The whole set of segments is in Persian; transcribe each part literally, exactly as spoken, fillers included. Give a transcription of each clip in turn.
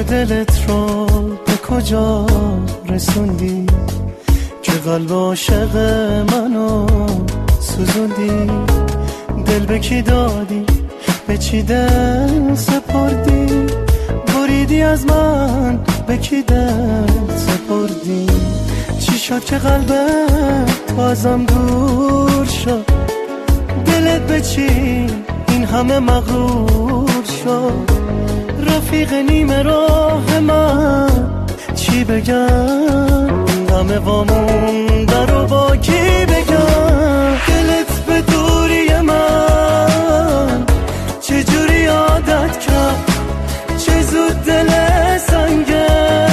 دلت رو به کجا رسوندی که قلب عاشق منو سوزوندی؟ دل به کی دادی؟ به چی دل سپردی؟ بریدی از من، به کی دل سپردی؟ چی شد که قلبت بازم دور شد؟ دلت به چی این همه مغرور شد؟ رفیق نیمه راه من چی بگم؟ غم وامونده رو با کی بگم؟ دلت به دوری من چجوری عادت کرد؟ چه زود دل سنگه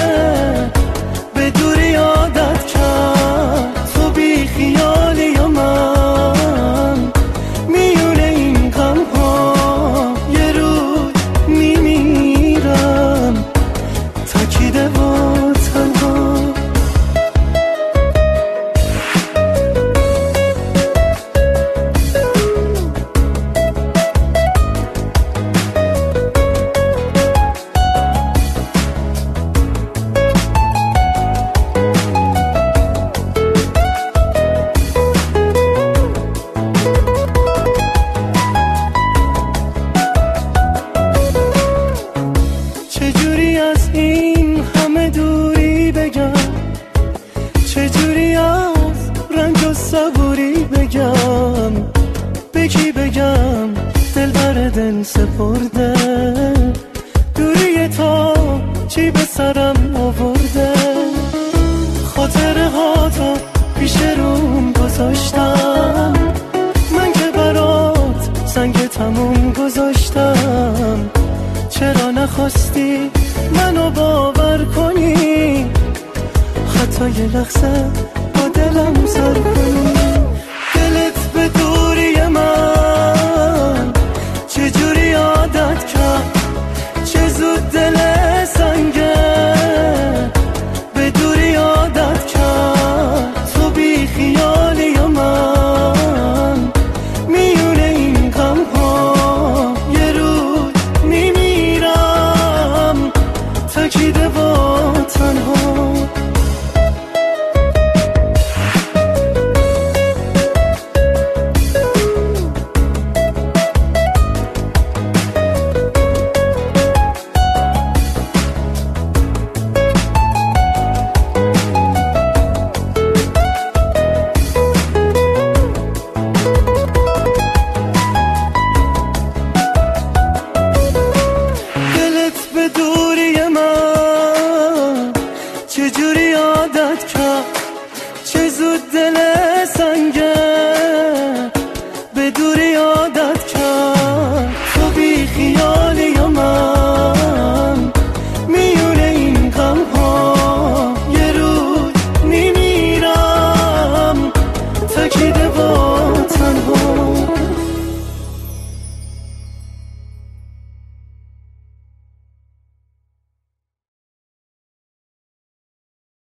به دوری عادت کرد. تو بی خیالی یا من میونه این غم ها یه روز میمیرم تکیده و تنها. چجوری از این همه دوری بگم؟ چجوری از رنج و صبوری بگم؟ به کی بگم دل بر دل سپرده؟ دوری تو چی به سرم آورده؟ خاطره ها تو پیش روم گذاشتم، من که برات سنگ تموم گذاشتم. چرا نخواستی منو باور کنی؟ حتی یه لحظه با دلم سر کنی. دلت به دوری من چجوری عادت کرد؟ چه زود دل سنگه به دوری عادت کرد. تو بی خیالی یا من میونه این غم ها یه روز میمیرم تکیده و تنها. چجوری عادت کرد؟ چه زود دل سنگه به دوری عادت کرد. تو بی خیالی یا من میونه این غم ها یه روز میمیرم تکیده